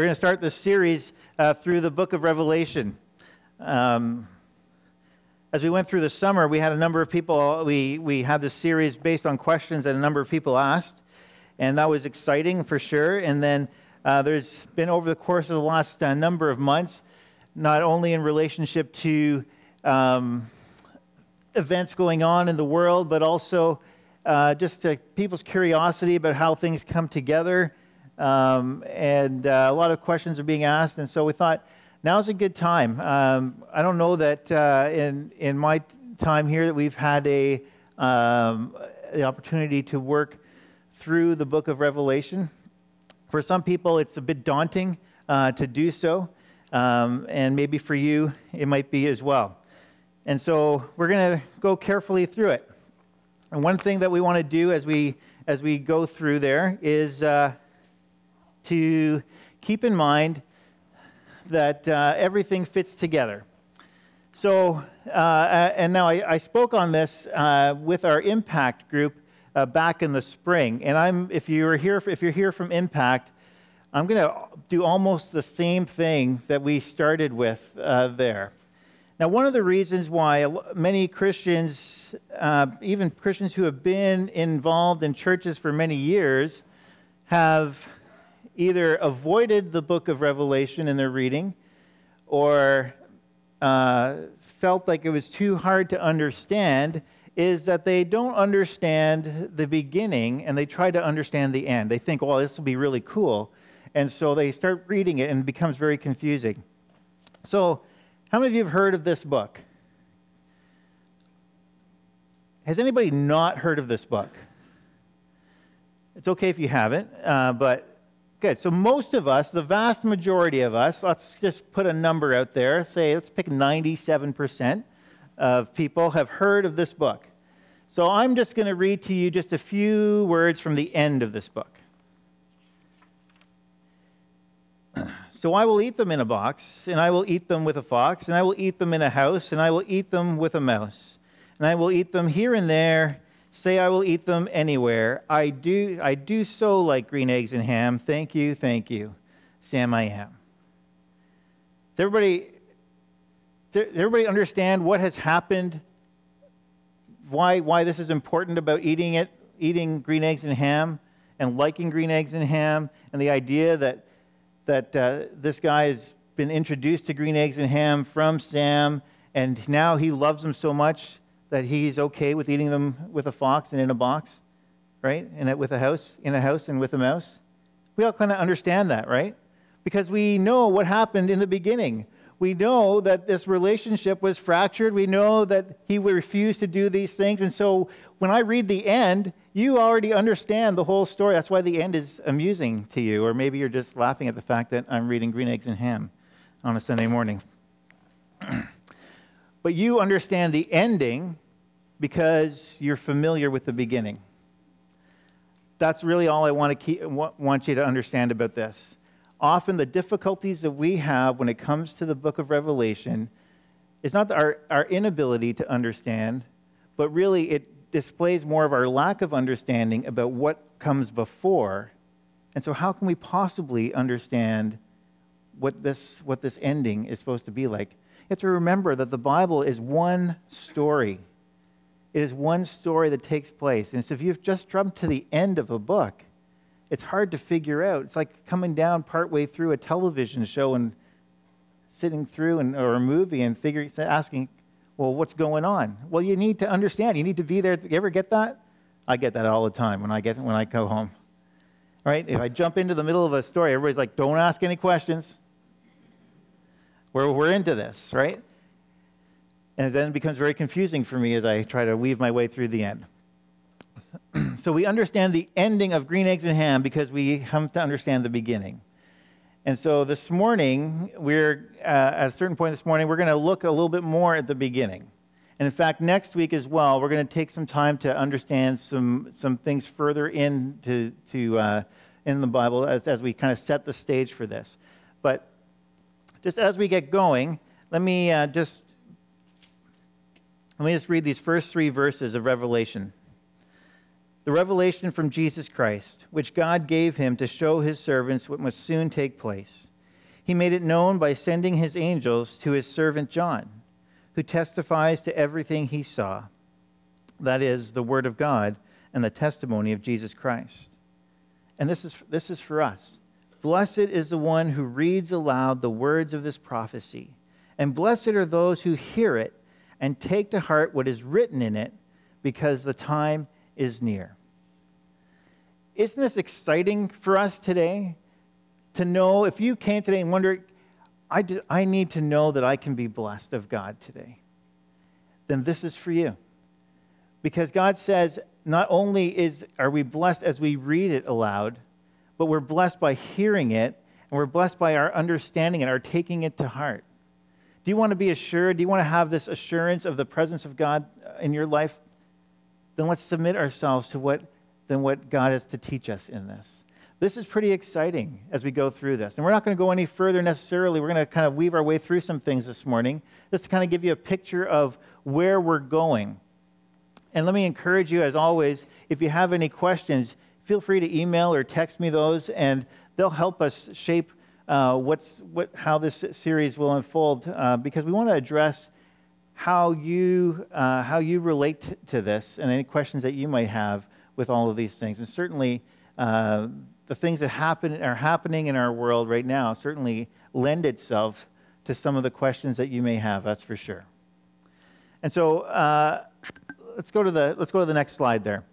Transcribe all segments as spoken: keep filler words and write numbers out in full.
We're going to start this series uh, through the book of Revelation. Um, as we went through the summer, we had a number of people, we, we had this series based on questions that a number of people asked, and that was exciting for sure. And then uh, there's been over the course of the last uh, number of months, not only in relationship to um, events going on in the world, but also uh, just to people's curiosity about how things come together. Um, and uh, a lot of questions are being asked, and so we thought now's a good time. Um, I don't know that uh, in in my time here that we've had a um, the opportunity to work through the book of Revelation. For some people, it's a bit daunting uh, to do so, um, and maybe for you, it might be as well. And so we're going to go carefully through it. And one thing that we want to do as we as we go through there is Uh, to keep in mind that uh, everything fits together. So, uh, and now I, I spoke on this uh, with our Impact group uh, back in the spring. And I'm, if you're here, if you're here from Impact, I'm going to do almost the same thing that we started with uh, there. Now, one of the reasons why many Christians, uh, even Christians who have been involved in churches for many years, have either avoided the book of Revelation in their reading or uh, felt like it was too hard to understand is that they don't understand the beginning and they try to understand the end. They think, well, this will be really cool. And so they start reading it and it becomes very confusing. So how many of you have heard of this book? Has anybody not heard of this book? It's okay if you haven't, uh, but good. So most of us, the vast majority of us, let's just put a number out there, say let's pick ninety-seven percent of people have heard of this book. So I'm just going to read to you just a few words from the end of this book. So I will eat them in a box, and I will eat them with a fox, and I will eat them in a house, and I will eat them with a mouse, and I will eat them here and there. Say I will eat them anywhere. I do I do so like green eggs and ham. Thank you, thank you. Sam, I am. Does everybody, does everybody understand what has happened? Why why this is important about eating it, eating green eggs and ham, and liking green eggs and ham, and the idea that that uh, this guy has been introduced to green eggs and ham from Sam, and now he loves them so much that he's okay with eating them with a fox and in a box, right? And with a house, in a house and with a mouse. We all kind of understand that, right? Because we know what happened in the beginning. We know that this relationship was fractured. We know that he refused to do these things. And so when I read the end, you already understand the whole story. That's why the end is amusing to you. Or maybe you're just laughing at the fact that I'm reading Green Eggs and Ham on a Sunday morning. But you understand the ending because you're familiar with the beginning. That's really all I want to keep, want you to understand about this. Often the difficulties that we have when it comes to the book of Revelation is not our, our inability to understand, but really it displays more of our lack of understanding about what comes before. And so how can we possibly understand what this, what this ending is supposed to be like? You have to remember that the Bible is one story. It is one story that takes place. And so if you've just jumped to the end of a book, it's hard to figure out. It's like coming down partway through a television show and sitting through an, or a movie and figuring, asking, well, what's going on? Well, you need to understand. You need to be there. You ever get that? I get that all the time when I get when I go home. All right? If I jump into the middle of a story, everybody's like, don't ask any questions. We're, we're into this, right? And then it becomes very confusing for me as I try to weave my way through the end. So we understand the ending of Green Eggs and Ham because we come to understand the beginning. And so this morning, we're uh, at a certain point this morning, we're going to look a little bit more at the beginning. And in fact, next week as well, we're going to take some time to understand some some things further into to uh, in the Bible as, as we kind of set the stage for this. But just as we get going, let me uh, just Let me just read these first three verses of Revelation. The revelation from Jesus Christ, which God gave him to show his servants what must soon take place. He made it known by sending his angels to his servant John, who testifies to everything he saw. That is, the word of God and the testimony of Jesus Christ. And this is, this is for us. Blessed is the one who reads aloud the words of this prophecy, and blessed are those who hear it and take to heart what is written in it, because the time is near. Isn't this exciting for us today? To know, if you came today and wondered, I, do, I need to know that I can be blessed of God today, then this is for you. Because God says, not only is are we blessed as we read it aloud, but we're blessed by hearing it, and we're blessed by our understanding it, our taking it to heart. Do you want to be assured? Do you want to have this assurance of the presence of God in your life? Then let's submit ourselves to what, then what God has to teach us in this. This is pretty exciting as we go through this. And we're not going to go any further necessarily. We're going to kind of weave our way through some things this morning, just to kind of give you a picture of where we're going. And let me encourage you, as always, if you have any questions, feel free to email or text me those, and they'll help us shape uh, what's what how this series will unfold, uh, because we want to address how you uh, how you relate t- to this and any questions that you might have with all of these things. And certainly, uh, the things that happen are happening in our world right now certainly lend itself to some of the questions that you may have. That's for sure. And so uh, let's go to the let's go to the next slide there.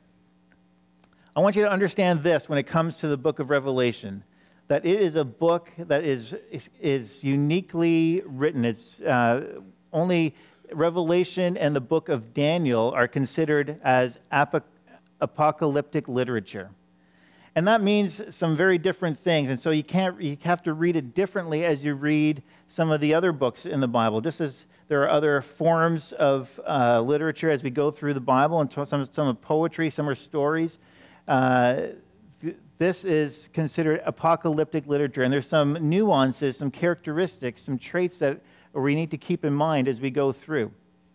I want you to understand this when it comes to the book of Revelation, that it is a book that is is, is uniquely written. It's uh, only Revelation and the book of Daniel are considered as ap- apocalyptic literature. And that means some very different things. And so you can't you have to read it differently as you read some of the other books in the Bible. Just as there are other forms of uh, literature as we go through the Bible, and some some are poetry, some are stories. Uh, th- this is considered apocalyptic literature, and there's some nuances, some characteristics, some traits that we need to keep in mind as we go through.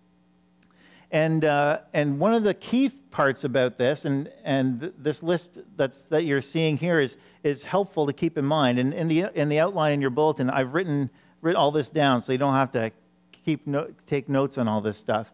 And uh, and one of the key parts about this, and and this list that's that you're seeing here is is helpful to keep in mind. And in the in the outline in your bulletin, I've written written all this down, so you don't have to keep no, take notes on all this stuff.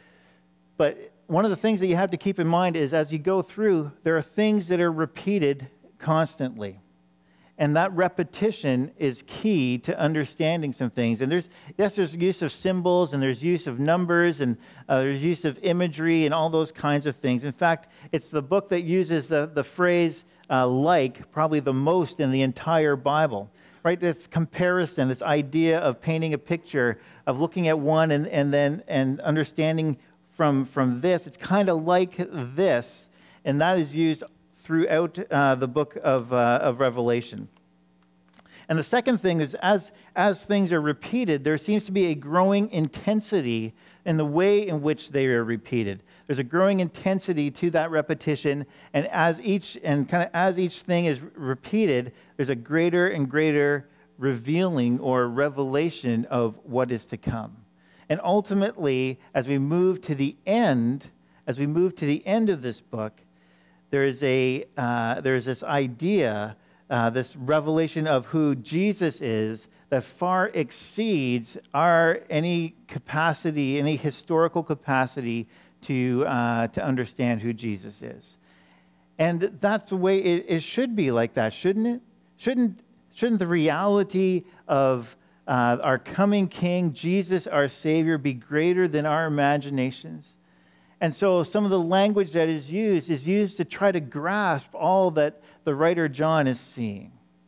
But one of the things that you have to keep in mind is as you go through, there are things that are repeated constantly. And that repetition is key to understanding some things. And there's, yes, there's use of symbols, and there's use of numbers, and uh, there's use of imagery, and all those kinds of things. In fact, it's the book that uses the, the phrase uh, like probably the most in the entire Bible, right? This comparison, this idea of painting a picture, of looking at one and, and then and understanding from, from this. It's kind of like this, and that is used throughout uh, the book of, uh, of Revelation. And the second thing is, as, as things are repeated, there seems to be a growing intensity in the way in which they are repeated. There's a growing intensity to that repetition, and as each and kind of as each thing is repeated, there's a greater and greater revealing or revelation of what is to come. And ultimately, as we move to the end, as we move to the end of this book, there is a uh, there is this idea, uh, this revelation of who Jesus is that far exceeds our any capacity, any historical capacity to uh, to understand who Jesus is. And that's the way it, it should be like that, shouldn't it? Shouldn't shouldn't the reality of uh, our coming King, Jesus, our Savior, be greater than our imaginations? And so some of the language that is used is used to try to grasp all that the writer John is seeing.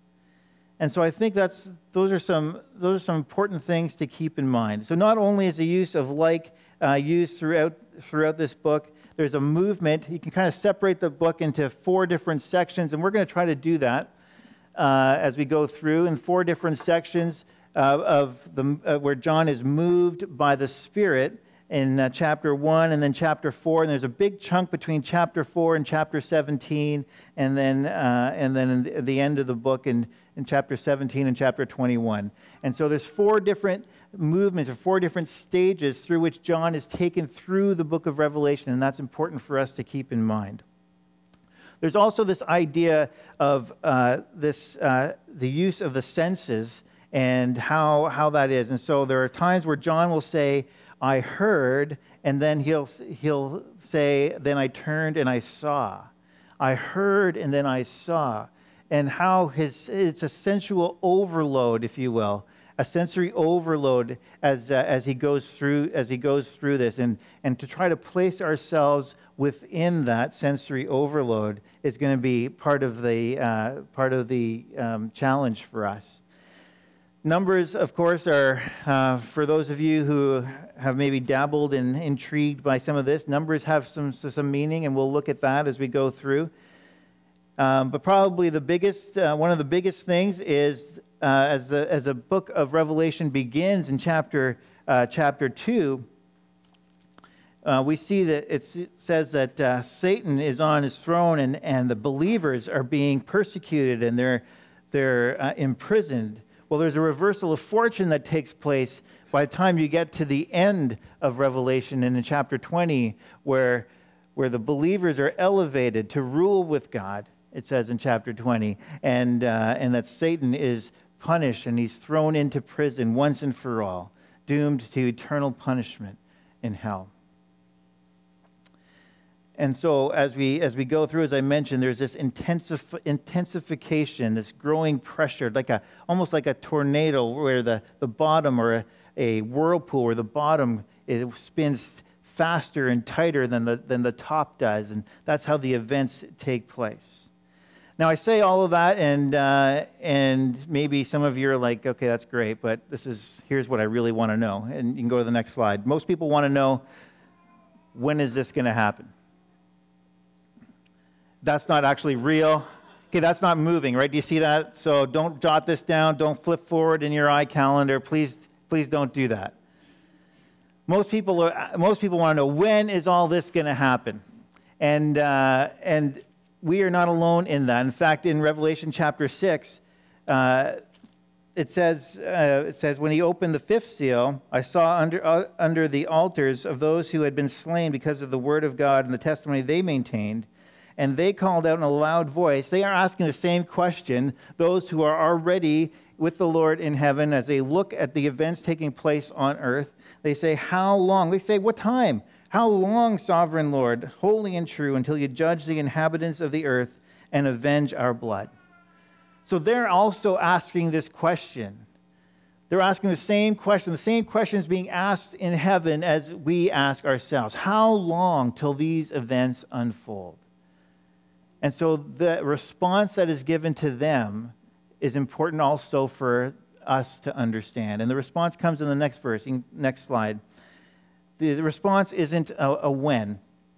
And so I think that's those are some those are some important things to keep in mind. So not only is the use of like uh, used throughout throughout this book, there's a movement. You can kind of separate the book into four different sections, and we're going to try to do that uh, as we go through in four different sections uh, of the uh, where John is moved by the Spirit. In uh, chapter one and then chapter four, and there's a big chunk between chapter four and chapter seventeen, and then uh, and then in the, the end of the book in, in chapter seventeen and chapter twenty-one. And so there's four different movements or four different stages through which John is taken through the book of Revelation, and that's important for us to keep in mind. There's also this idea of uh, this uh, the use of the senses and how how that is. And so there are times where John will say, I heard, and then he'll he'll say, then I turned and I saw. I heard and then I saw. And how his it's a sensual overload, if you will, a sensory overload as uh, as he goes through as he goes through this, and and to try to place ourselves within that sensory overload is going to be part of the uh, part of the um, challenge for us. Numbers, of course, are uh, for those of you who have maybe dabbled and intrigued by some of this. Numbers have some some meaning, and we'll look at that as we go through. Um, but probably the biggest, uh, one of the biggest things is uh, as the as the book of Revelation begins in chapter uh, chapter two. Uh, we see that it's, it says that uh, Satan is on his throne, and, and the believers are being persecuted, and they're they're uh, imprisoned. Well, there's a reversal of fortune that takes place by the time you get to the end of Revelation, and in chapter twenty, where where the believers are elevated to rule with God. It says in chapter twenty, and uh, and that Satan is punished and he's thrown into prison once and for all, doomed to eternal punishment in hell. And so as we as we go through, as I mentioned, there's this intensif- intensification, this growing pressure, like a almost like a tornado, where the, the bottom, or a, a whirlpool where the bottom it spins faster and tighter than the than the top does, and that's how the events take place. Now, I say all of that, and uh, and maybe some of you are like, okay, that's great, but this is here's what I really want to know. And you can go to the next slide. Most people want to know, when is this going to happen? That's not actually real. Okay, that's not moving, right? Do you see that? So don't jot this down. Don't flip forward in your iCalendar. Please, please don't do that. Most people are, most people want to know, when is all this going to happen? And uh, and we are not alone in that. In fact, in Revelation chapter six, uh, it says uh, it says when he opened the fifth seal, I saw under uh, under the altars of those who had been slain because of the word of God and the testimony they maintained, and they called out in a loud voice. They are asking the same question, those who are already with the Lord in heaven, as they look at the events taking place on earth. They say, how long? They say, what time? How long, sovereign Lord, holy and true, until you judge the inhabitants of the earth and avenge our blood? So they're also asking this question. They're asking the same question. The same question is being asked in heaven as we ask ourselves. How long till these events unfold? And so the response that is given to them is important also for us to understand. And the response comes in the next verse, next slide. The response isn't a, a when.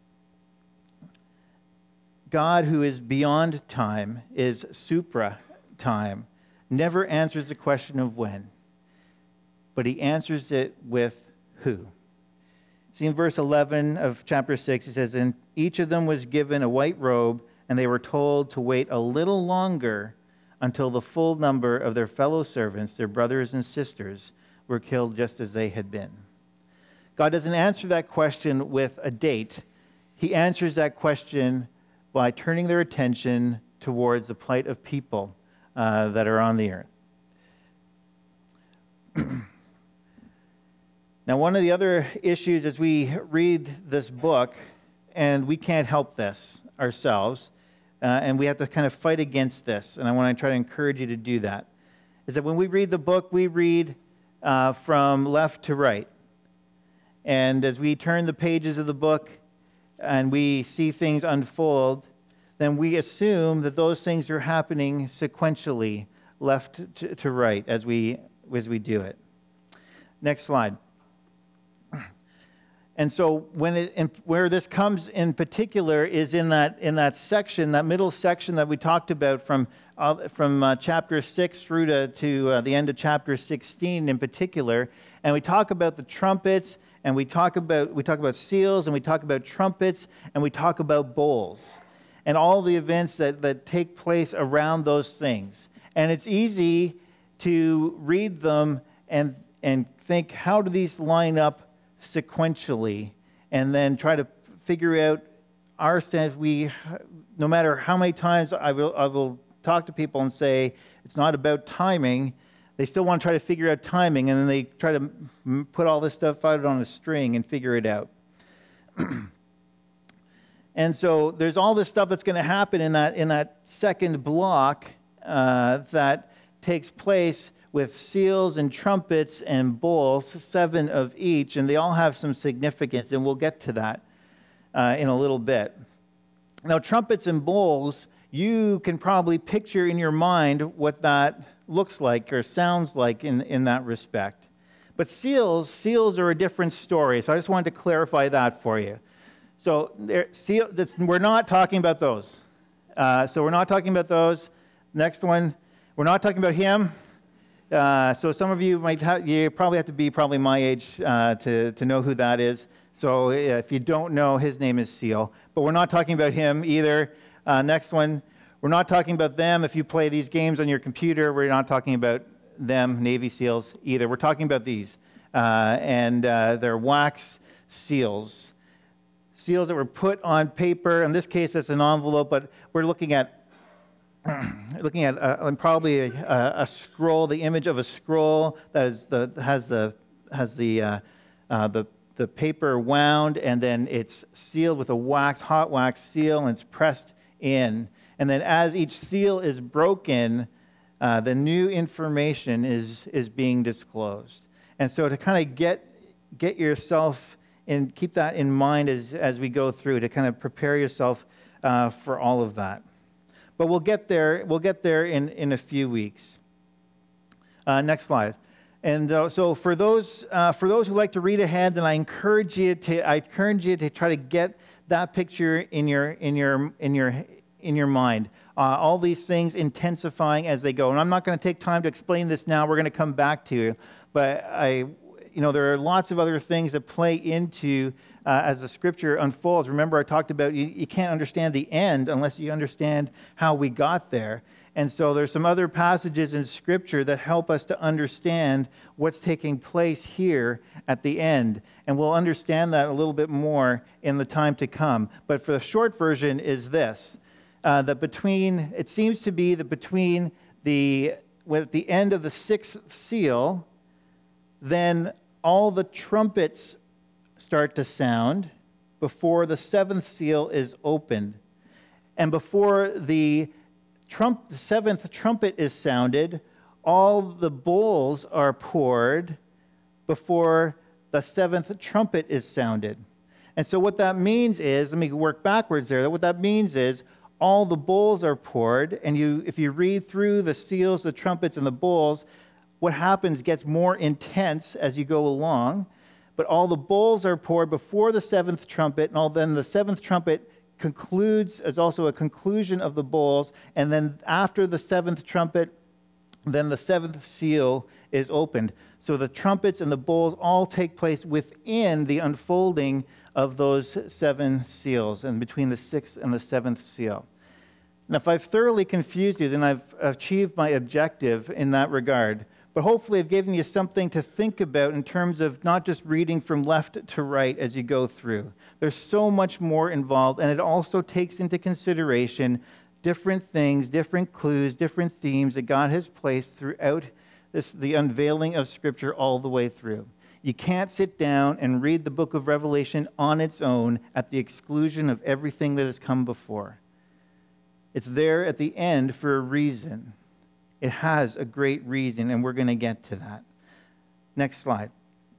God, who is beyond time, is supra time, never answers the question of when, but he answers it with who. See, in verse eleven of chapter six, it says, and each of them was given a white robe, and they were told to wait a little longer until the full number of their fellow servants, their brothers and sisters, were killed just as they had been. God doesn't answer that question with a date. He answers that question by turning their attention towards the plight of people uh, that are on the earth. Now, one of the other issues as we read this book, and we can't help this ourselves, uh, and we have to kind of fight against this, and I want to try to encourage you to do that, is that when we read the book, we read uh, from left to right. And as we turn the pages of the book and we see things unfold, then we assume that those things are happening sequentially, left to, to right, as we as we do it. Next slide. And so when it, in, where this comes in particular is in that in that section, that middle section that we talked about from uh, from uh, chapter six through to, to uh, the end of chapter sixteen in particular, and we talk about the trumpets, and we talk about we talk about seals, and we talk about trumpets, and we talk about bowls, and all the events that, that take place around those things. And it's easy to read them and and think, how do these line up sequentially, and then try to figure out our sense. We, no matter how many times I will, I will talk to people and say it's not about timing, They still want to try to figure out timing, and then they try to m- put all this stuff out on a string and figure it out. And so there's all this stuff that's going to happen in that in that second block uh, that takes place with seals and trumpets and bowls, seven of each, and they all have some significance, and we'll get to that uh, in a little bit. Now, trumpets and bowls, you can probably picture in your mind what that looks like or sounds like in, in that respect. But seals, seals are a different story, so I just wanted to clarify that for you. So there, seal, that's, we're not talking about those. Uh, so we're not talking about those. Next one, we're not talking about him. Uh, so some of you might have, you probably have to be probably my age uh, to, to know who that is. So if you don't know, his name is Seal. But we're not talking about him either. Uh, next one, we're not talking about them. If you play these games on your computer, we're not talking about them, Navy SEALs, either. We're talking about these. Uh, and uh, they're wax seals. Seals that were put on paper. In this case, that's an envelope, but we're looking at looking at uh, probably a, a scroll, the image of a scroll that is the has the has the uh, uh, the the paper wound, and then it's sealed with a wax, hot wax seal, and it's pressed in. And then as each seal is broken, uh, the new information is is being disclosed. And so to kind of get get yourself and keep that in mind as as we go through, to kind of prepare yourself uh, for all of that. But we'll get there. We'll get there in, in a few weeks. Uh, next slide. And uh, so for those uh, for those who like to read ahead, then I encourage you to I encourage you to try to get that picture in your in your in your in your mind. Uh, all these things intensifying as they go. And I'm not going to take time to explain this now. We're going to come back to you. But I, you know, there are lots of other things that play into. Uh, as the scripture unfolds. Remember, I talked about you, you can't understand the end unless you understand how we got there. And so there's some other passages in scripture that help us to understand what's taking place here at the end. And we'll understand that a little bit more in the time to come. But for the short version is this, uh, that between, it seems to be that between the, at the end of the sixth seal, then all the trumpets start to sound before the seventh seal is opened. And before the, trump, the seventh trumpet is sounded, all the bowls are poured before the seventh trumpet is sounded. And so what that means is, let me work backwards there, what that means is all the bowls are poured, and you, if you read through the seals, the trumpets, and the bowls, what happens gets more intense as you go along. But all the bowls are poured before the seventh trumpet, and all, then the seventh trumpet concludes as also a conclusion of the bowls, and then after the seventh trumpet, then the seventh seal is opened. So the trumpets and the bowls all take place within the unfolding of those seven seals, and between the sixth and the seventh seal. Now, if I've thoroughly confused you, then I've achieved my objective in that regard. But hopefully I've given you something to think about in terms of not just reading from left to right as you go through. There's so much more involved, and it also takes into consideration different things, different clues, different themes that God has placed throughout this, the unveiling of Scripture all the way through. You can't sit down and read the book of Revelation on its own at the exclusion of everything that has come before. It's there at the end for a reason. It has a great reason, and we're going to get to that. Next slide.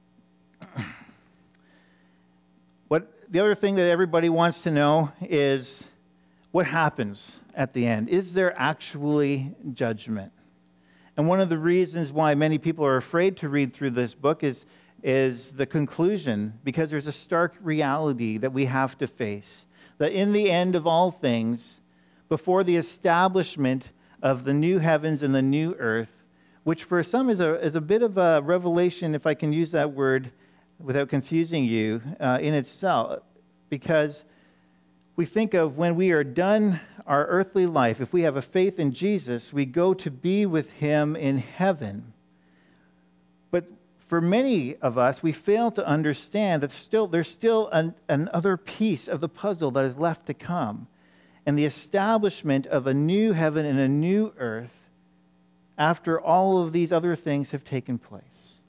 What the other thing that everybody wants to know is what happens at the end. Is there actually judgment? And one of the reasons why many people are afraid to read through this book is, is the conclusion, because there's a stark reality that we have to face. That in the end of all things, before the establishment of the new heavens and the new earth, which for some is a, is a bit of a revelation, if I can use that word without confusing you, uh, in itself, because we think of when we are done our earthly life, if we have a faith in Jesus, we go to be with him in heaven. But for many of us, we fail to understand that still there's still an, another piece of the puzzle that is left to come. And the establishment of a new heaven and a new earth after all of these other things have taken place.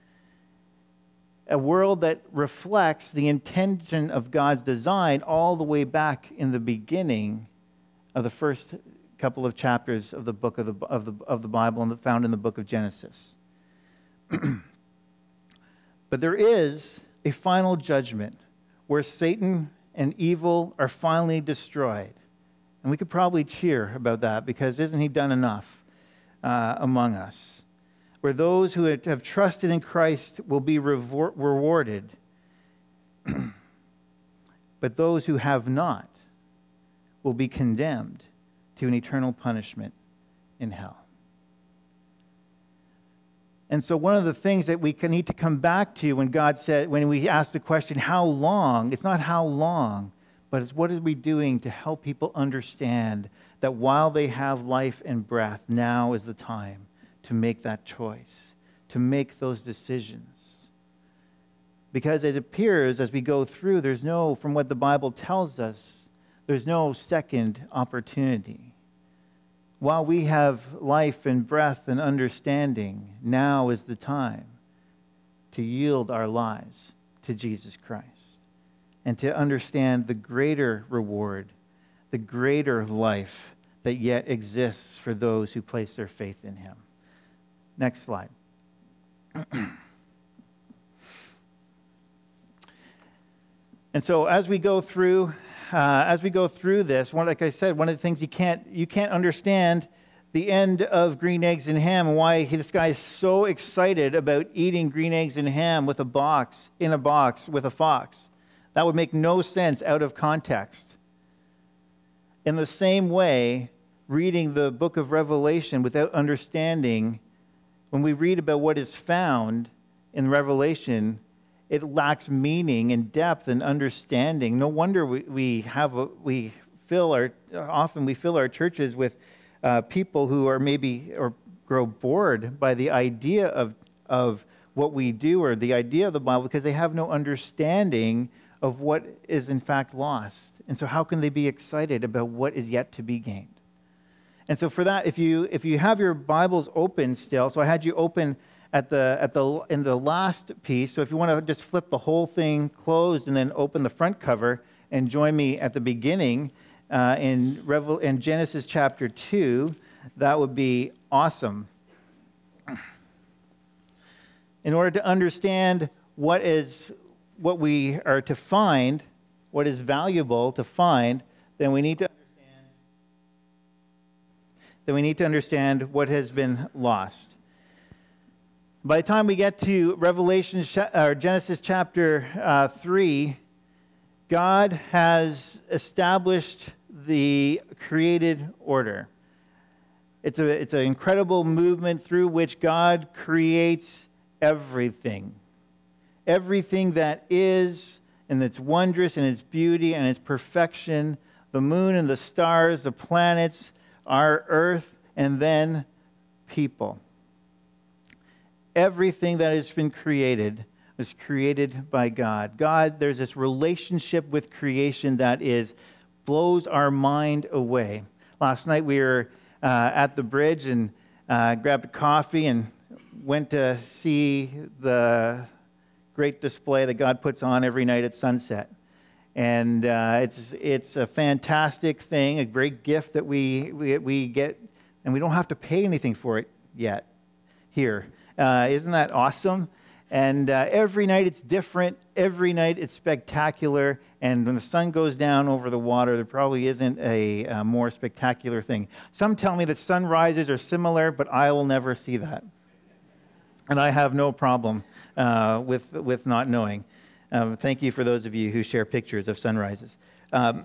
A world that reflects the intention of God's design all the way back in the beginning of the first couple of chapters of the book of the, of the, of the Bible and found in the book of Genesis. But there is a final judgment where Satan and evil are finally destroyed. And we could probably cheer about that, because isn't he done enough uh, among us? Where those who have trusted in Christ will be rewar- rewarded, but those who have not will be condemned to an eternal punishment in hell. And so one of the things that we need to come back to when God said, when we ask the question, how long? It's not how long, but it's what are we doing to help people understand that while they have life and breath, now is the time to make that choice, to make those decisions. Because it appears as we go through, there's no, from what the Bible tells us, there's no second opportunity. While we have life and breath and understanding, now is the time to yield our lives to Jesus Christ and to understand the greater reward, the greater life that yet exists for those who place their faith in him. Next slide. And so as we go through Uh, as we go through this, one, like I said, one of the things you can't you can't understand the end of green eggs and ham and why he, this guy is so excited about eating green eggs and ham with a box in a box with a fox. That would make no sense out of context. In the same way, reading the book of Revelation without understanding, when we read about what is found in Revelation, it lacks meaning and depth and understanding. No wonder we, we have a, we fill our often we fill our churches with uh, people who are maybe or grow bored by the idea of of what we do or the idea of the Bible, because they have no understanding of what is in fact lost. And so how can they be excited about what is yet to be gained? And so for that, if you if you have your Bibles open still, so I had you open at the at the in the last piece. So if you want to just flip the whole thing closed and then open the front cover and join me at the beginning uh, in Revel in Genesis chapter two, that would be awesome. In order to understand what is what we are to find, what is valuable to find, then we need to understand then we need to understand what has been lost. By the time we get to Revelation or Genesis chapter uh, three, God has established the created order. It's a it's an incredible movement through which God creates everything. Everything that is, and its wondrous and its beauty and its perfection, the moon and the stars, the planets, our earth, and then people. Everything that has been created was created by God. God, there's this relationship with creation that is blows our mind away. Last night we were uh, at the bridge and uh, grabbed a coffee and went to see the great display that God puts on every night at sunset. And uh, it's it's a fantastic thing, a great gift that we, we we get, and we don't have to pay anything for it yet here. Uh, isn't that awesome? And uh, every night it's different. Every night it's spectacular. And when the sun goes down over the water, there probably isn't a, a more spectacular thing. Some tell me that sunrises are similar, but I will never see that. And I have no problem uh, with with not knowing. Um, thank you for those of you who share pictures of sunrises. Um,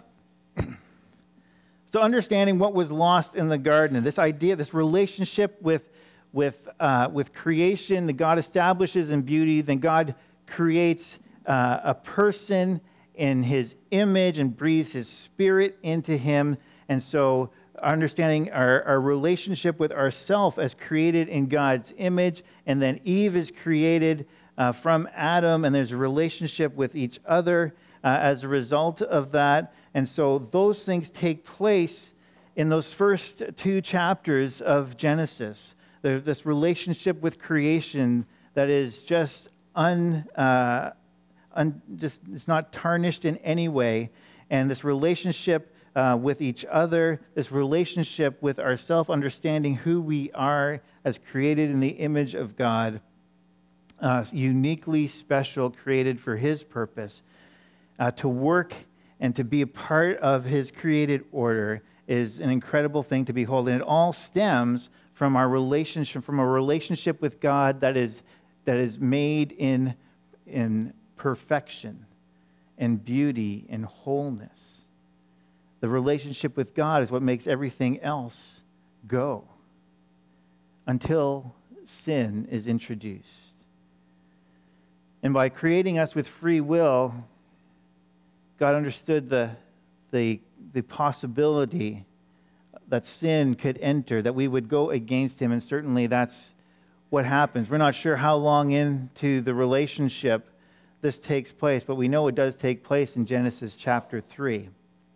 so understanding what was lost in the garden, and this idea, this relationship with with uh, with creation that God establishes in beauty, then God creates uh, a person in his image and breathes his spirit into him. And so understanding our, our relationship with ourself as created in God's image, and then Eve is created uh, from Adam, and there's a relationship with each other uh, as a result of that. And so those things take place in those first two chapters of Genesis. There's this relationship with creation that is just un, uh, un just it's not tarnished in any way, and this relationship uh, with each other, this relationship with ourself, understanding who we are as created in the image of God, uh, uniquely special, created for His purpose, uh, to work and to be a part of His created order is an incredible thing to behold, and it all stems from our relationship, from a relationship with God that is that is made in in perfection, and beauty, and wholeness. The relationship with God is what makes everything else go until sin is introduced. And by creating us with free will, God understood the the the possibility that sin could enter, that we would go against Him, and certainly that's what happens. We're not sure how long into the relationship this takes place, but we know it does take place in Genesis chapter three.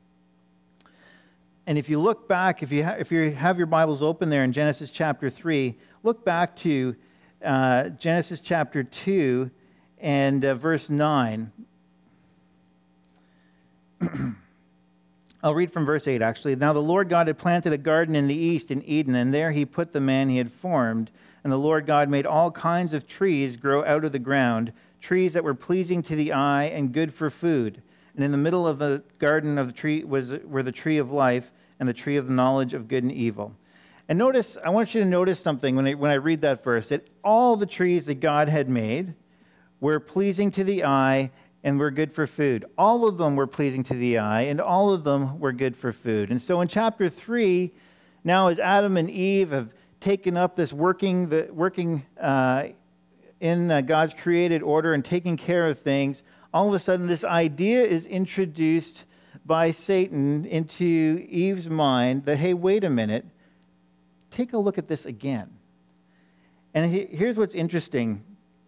And if you look back, if you, ha- if you have your Bibles open there in Genesis chapter three, look back to uh, Genesis chapter two and uh, verse nine. I'll read from verse eight, actually. Now the Lord God had planted a garden in the east in Eden, and there He put the man He had formed. And the Lord God made all kinds of trees grow out of the ground, trees that were pleasing to the eye and good for food. And in the middle of the garden of the tree was were the tree of life and the tree of the knowledge of good and evil. And notice, I want you to notice something when I, when I read that verse, that all the trees that God had made were pleasing to the eye and were good for food. All of them were pleasing to the eye, and all of them were good for food. And so in chapter three, now as Adam and Eve have taken up this working, the working uh, in uh, God's created order and taking care of things, all of a sudden this idea is introduced by Satan into Eve's mind that, hey, wait a minute, take a look at this again. And he, here's what's interesting,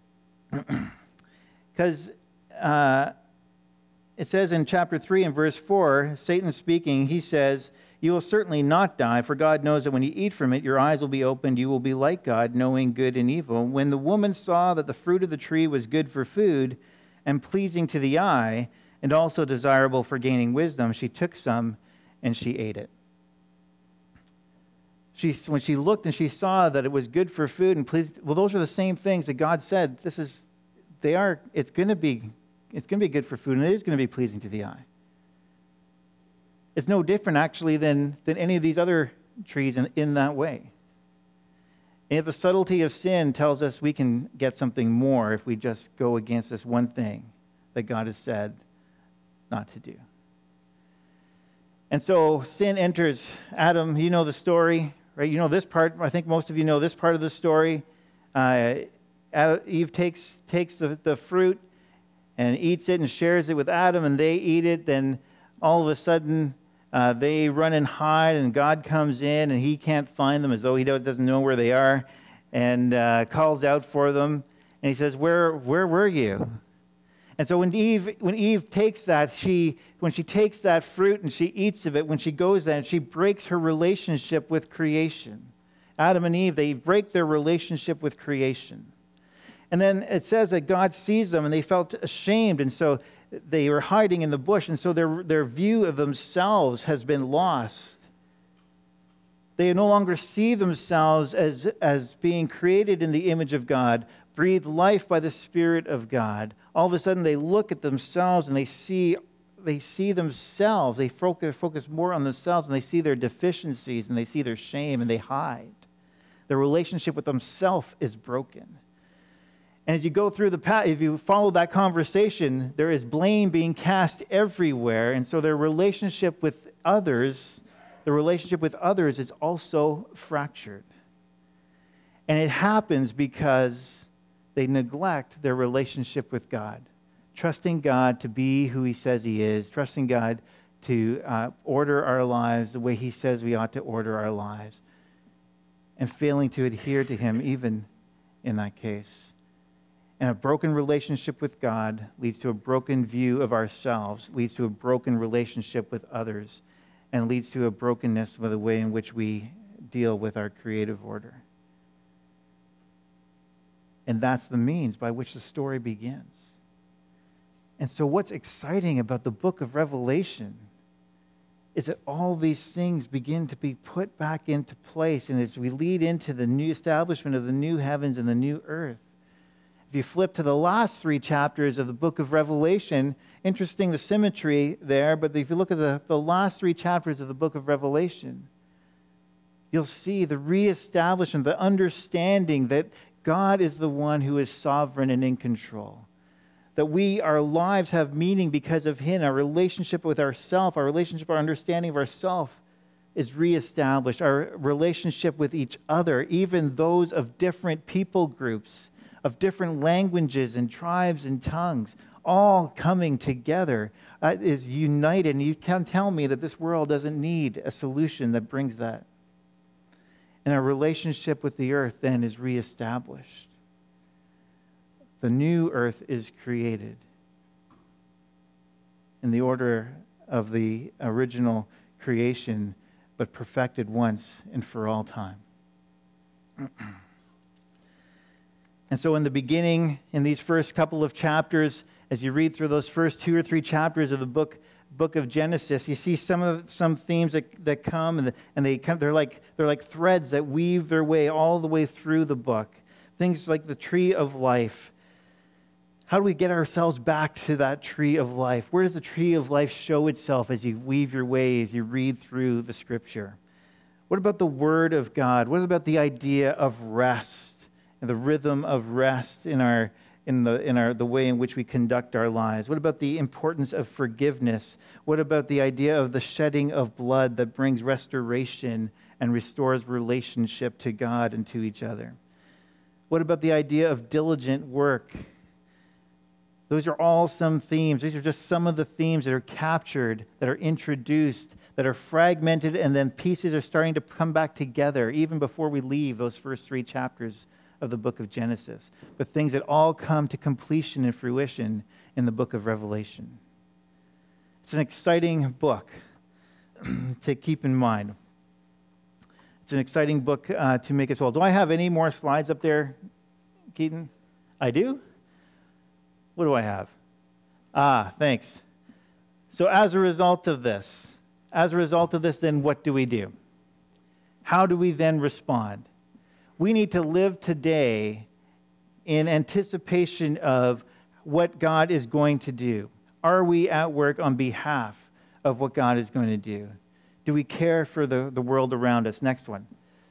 because uh, it says in chapter three and verse four, Satan speaking, he says, "You will certainly not die, for God knows that when you eat from it, your eyes will be opened, you will be like God, knowing good and evil. When the woman saw that the fruit of the tree was good for food and pleasing to the eye, and also desirable for gaining wisdom, she took some and she ate it." She, when she looked and she saw that it was good for food and pleased, well, those are the same things that God said, this is, they are, it's going to be, it's going to be good for food, and it is going to be pleasing to the eye. It's no different, actually, than, than any of these other trees in, in that way. And yet the subtlety of sin tells us we can get something more if we just go against this one thing that God has said not to do. And so sin enters Adam. You know the story, right? You know this part. I think most of you know this part of the story. Uh, Eve takes, takes the, the fruit and eats it and shares it with Adam, and they eat it. Then all of a sudden, uh, they run and hide, and God comes in, and He can't find them, as though He doesn't know where they are, and uh, calls out for them. And He says, "Where, where were you?" And so when Eve, when Eve takes that, she, when she takes that fruit and she eats of it, when she goes there, and she breaks her relationship with creation. Adam and Eve, they break their relationship with creation. And then it says that God sees them, and they felt ashamed, and so they were hiding in the bush, and so their, their view of themselves has been lost. They no longer see themselves as, as being created in the image of God, breathed life by the Spirit of God. All of a sudden, they look at themselves and they see, they see themselves. They focus, focus more on themselves, and they see their deficiencies, and they see their shame, and they hide. Their relationship with themselves is broken. And as you go through the path, if you follow that conversation, there is blame being cast everywhere. And so their relationship with others, the relationship with others is also fractured. And it happens because they neglect their relationship with God, trusting God to be who He says He is, trusting God to uh, order our lives the way He says we ought to order our lives, and failing to adhere to Him even in that case. And a broken relationship with God leads to a broken view of ourselves, leads to a broken relationship with others, and leads to a brokenness with the way in which we deal with our creative order. And that's the means by which the story begins. And so what's exciting about the book of Revelation is that all these things begin to be put back into place, and as we lead into the new establishment of the new heavens and the new earth. If you flip to the last three chapters of the book of Revelation, interesting the symmetry there, but if you look at the, the last three chapters of the book of Revelation, you'll see the reestablishment, the understanding that God is the one who is sovereign and in control. That we, our lives have meaning because of Him. Our relationship with ourself, our relationship, our understanding of ourself is reestablished. Our relationship with each other, even those of different people groups, of different languages and tribes and tongues, all coming together, uh, is united. And you can't tell me that this world doesn't need a solution that brings that. And our relationship with the earth then is reestablished. The new earth is created in the order of the original creation, but perfected once and for all time. And so in the beginning, in these first couple of chapters, as you read through those first two or three chapters of the book book of Genesis, you see some of some themes that, that come, and, the, and they come, they're like they're like threads that weave their way all the way through the book. Things like the tree of life. How do we get ourselves back to that tree of life? Where does the tree of life show itself as you weave your way, as you read through the Scripture? What about the Word of God? What about the idea of rest and the rhythm of rest in our in the in our the way in which we conduct our lives? What about the importance of forgiveness? What about the idea of the shedding of blood that brings restoration and restores relationship to God and to each other? What about the idea of diligent work? Those are all some themes. These are just some of the themes that are captured, that are introduced, that are fragmented, and then pieces are starting to come back together even before we leave those first three chapters of the book of Genesis. But things that all come to completion and fruition in the book of Revelation. It's an exciting book to keep in mind. It's an exciting book uh, to make us well. Do I have any more slides up there, Keaton? I do? What do I have? Ah, thanks. So as a result of this, as a result of this, then what do we do? How do we then respond? We need to live today in anticipation of what God is going to do. Are we at work on behalf of what God is going to do? Do we care for the, the world around us? Next one.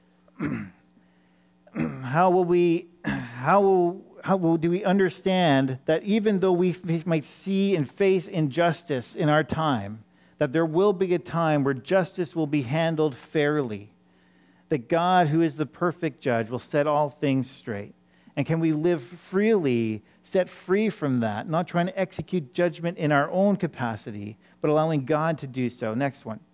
How will we, how will, how will, do we understand that even though we f- might see and face injustice in our time, that there will be a time where justice will be handled fairly, that God, who is the perfect judge, will set all things straight? And can we live freely, set free from that, not trying to execute judgment in our own capacity, but allowing God to do so? Next one.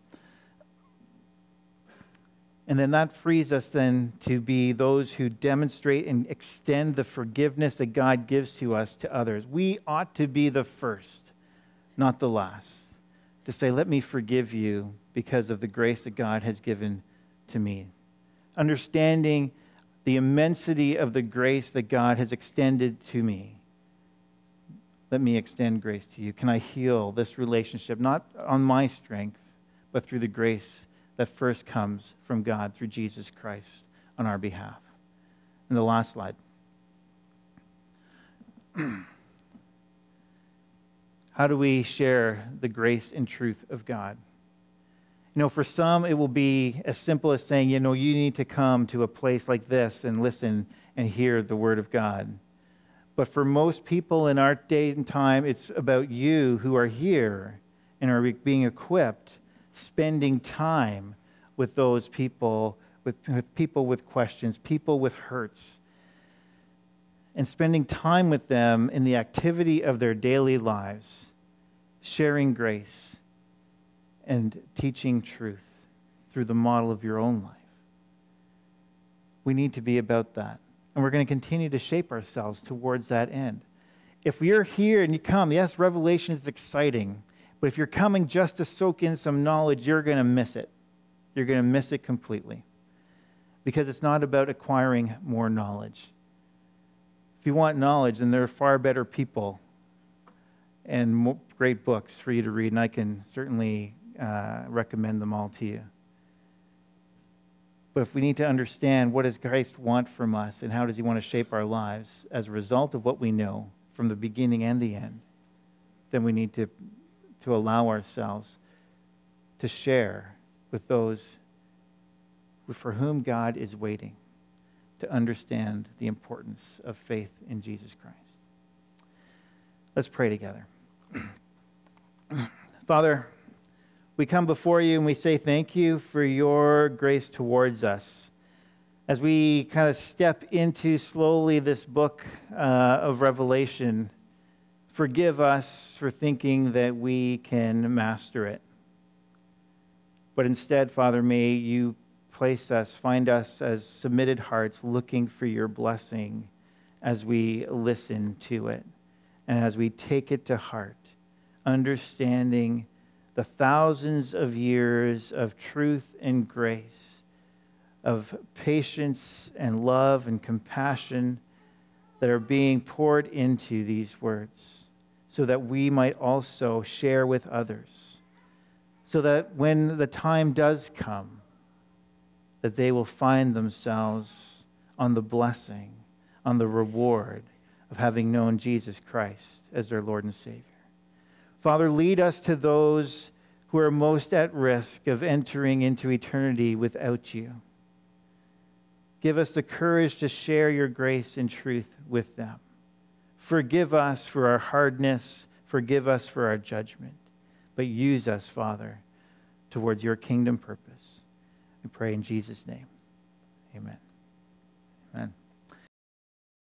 And then that frees us then to be those who demonstrate and extend the forgiveness that God gives to us to others. We ought to be the first, not the last, to say, let me forgive you because of the grace that God has given to me. Understanding the immensity of the grace that God has extended to me. Let me extend grace to you. Can I heal this relationship, not on my strength, but through the grace that first comes from God through Jesus Christ on our behalf? And the last slide. How do we share the grace and truth of God? You know, for some, it will be as simple as saying, you know, you need to come to a place like this and listen and hear the Word of God. But for most people in our day and time, it's about you who are here and are being equipped, spending time with those people, with, with people with questions, people with hurts, and spending time with them in the activity of their daily lives, sharing grace and teaching truth through the model of your own life. We need to be about that. And we're going to continue to shape ourselves towards that end. If you're here and you come, yes, Revelation is exciting, but if you're coming just to soak in some knowledge, you're going to miss it. You're going to miss it completely. Because it's not about acquiring more knowledge. you want knowledge, then there are far better people and mo- great books for you to read, and I can certainly uh, recommend them all to you. But if we need to understand what does Christ want from us and how does he want to shape our lives as a result of what we know from the beginning and the end, then we need to, to allow ourselves to share with those for whom God is waiting to understand the importance of faith in Jesus Christ. Let's pray together. Father, we come before you and we say thank you for your grace towards us. As we kind of step into slowly this book uh, of Revelation, forgive us for thinking that we can master it. But instead, Father, may you place us, find us as submitted hearts looking for your blessing as we listen to it and as we take it to heart, understanding the thousands of years of truth and grace, of patience and love and compassion that are being poured into these words, so that we might also share with others, so that when the time does come, that they will find themselves on the blessing, on the reward of having known Jesus Christ as their Lord and Savior. Father, lead us to those who are most at risk of entering into eternity without you. Give us the courage to share your grace and truth with them. Forgive us for our hardness. Forgive us for our judgment. But use us, Father, towards your kingdom purpose. We pray in Jesus' name. Amen.